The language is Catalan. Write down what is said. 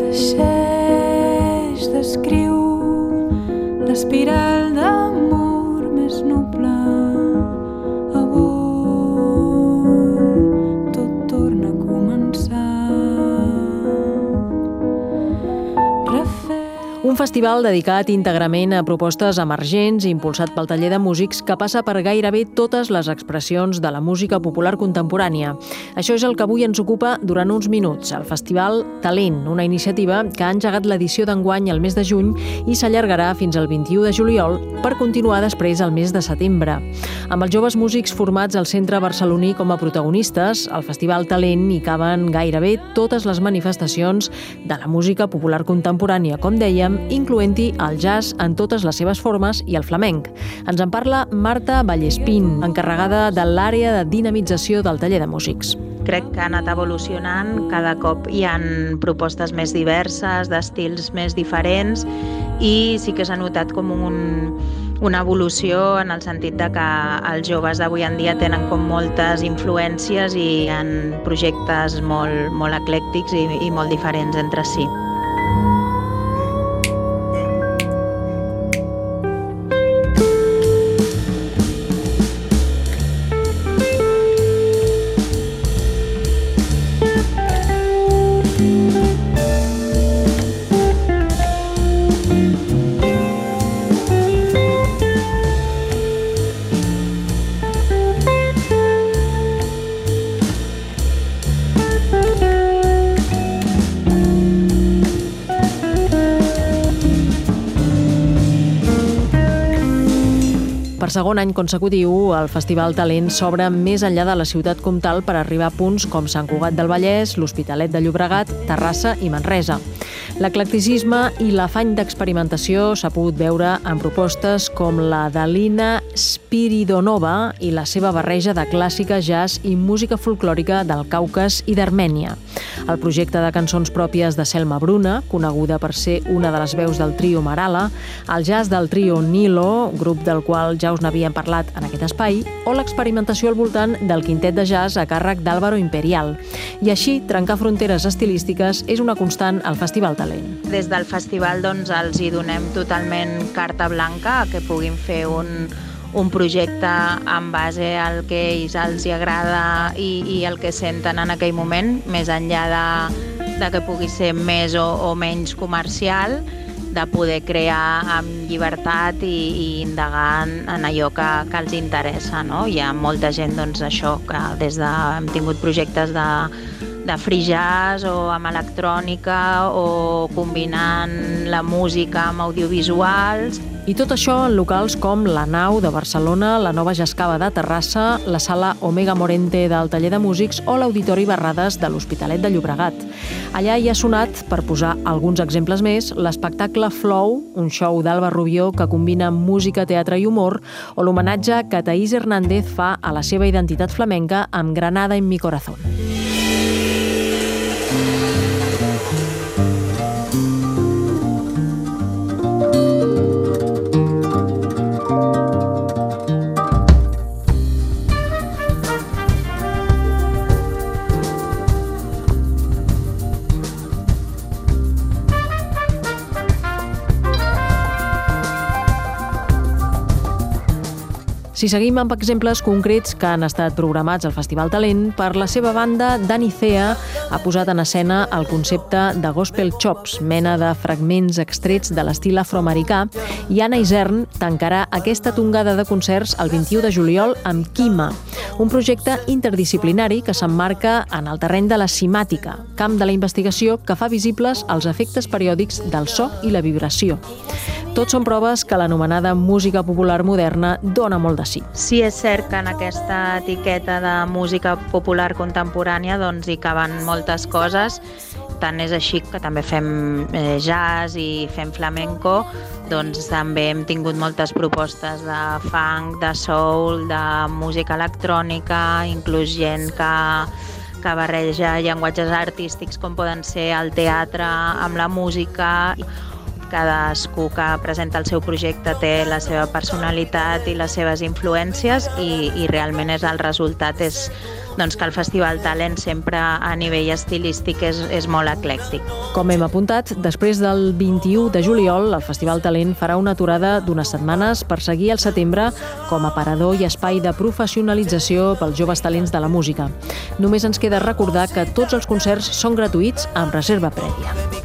Teixeix, descriu l'espiral d'amor més noble. Avui tot torna a començar. Un festival dedicat íntegrament a propostes emergents i impulsat pel taller de músics que passa per gairebé totes les expressions de la música popular contemporània. Això és el que avui ens ocupa durant uns minuts, el Festival Talent, una iniciativa que ha engegat l'edició d'enguany el mes de juny i s'allargarà fins al 21 de juliol per continuar després al mes de setembre. Amb els joves músics formats al centre barceloní com a protagonistes, al Festival Talent hi caben gairebé totes les manifestacions de la música popular contemporània, com dèiem, incloent-hi el jazz en totes les seves formes i el flamenc. Ens en parla Marta Vallespín, encarregada de l'àrea de dinamització del taller de músics. Crec que ha anat evolucionant, cada cop hi ha propostes més diverses, d'estils més diferents, i sí que s'ha notat com una evolució en el sentit de que els joves d'avui en dia tenen com moltes influències i hi ha projectes molt eclèctics i molt diferents entre si. Per segon any consecutiu, el Festival Talent s'obre més enllà de la ciutat comtal per arribar a punts com Sant Cugat del Vallès, l'Hospitalet de Llobregat, Terrassa i Manresa. L'eclecticisme i l'afany d'experimentació s'ha pogut veure en propostes com la de Lina Spiridonova i la seva barreja de clàssica, jazz i música folclòrica del Caucas i d'Armènia. El projecte de cançons pròpies de Selma Bruna, coneguda per ser una de les veus del trio Marala, el jazz del trio Nilo, grup del qual ja us n'havíem parlat en aquest espai, o l'experimentació al voltant del quintet de jazz a càrrec d'Álvaro Imperial. I així, trencar fronteres estilístiques és una constant al Festival Talent. Des del festival els hi donem totalment carta blanca a que puguin fer un projecte en base al que a ells els agrada i el que senten en aquell moment, més enllà de que pugui ser més o menys comercial, de poder crear amb llibertat i indagar en allò que els interessa. No? Hi ha molta gent, això, que hem tingut projectes de free jazz o amb electrònica o combinant la música amb audiovisuals. I tot això en locals com la Nau de Barcelona, la Nova Jascava de Terrassa, la Sala Omega Morente del Taller de Músics o l'Auditori Barrades de l'Hospitalet de Llobregat. Allà hi ha sonat, per posar alguns exemples més, l'espectacle Flow, un show d'Alba Rubió que combina música, teatre i humor, o l'homenatge que Thaís Hernández fa a la seva identitat flamenca amb Granada en mi corazón. Si seguim amb exemples concrets que han estat programats al Festival Talent, per la seva banda, Dani Cea ha posat en escena el concepte de Gospel Chops, mena de fragments extrets de l'estil afroamericà, i Anna Isern tancarà aquesta tongada de concerts el 21 de juliol amb Quima, un projecte interdisciplinari que s'emmarca en el terreny de la cimàtica, camp de la investigació que fa visibles els efectes periòdics del so i la vibració. Tots són proves que l'anomenada música popular moderna dona molt de sí. Sí, és cert que en aquesta etiqueta de música popular contemporània hi caben moltes coses. Tant és així que també fem jazz i fem flamenco, també hem tingut moltes propostes de funk, de soul, de música electrònica, inclús gent que barreja llenguatges artístics com poden ser el teatre amb la música. Cadascú que presenta el seu projecte té la seva personalitat i les seves influències i realment el resultat és que el Festival Talent sempre a nivell estilístic és molt eclèctic. Com hem apuntat, després del 21 de juliol, el Festival Talent farà una aturada d'unes setmanes per seguir al setembre com a aparador i espai de professionalització pels joves talents de la música. Només ens queda recordar que tots els concerts són gratuïts amb reserva prèvia.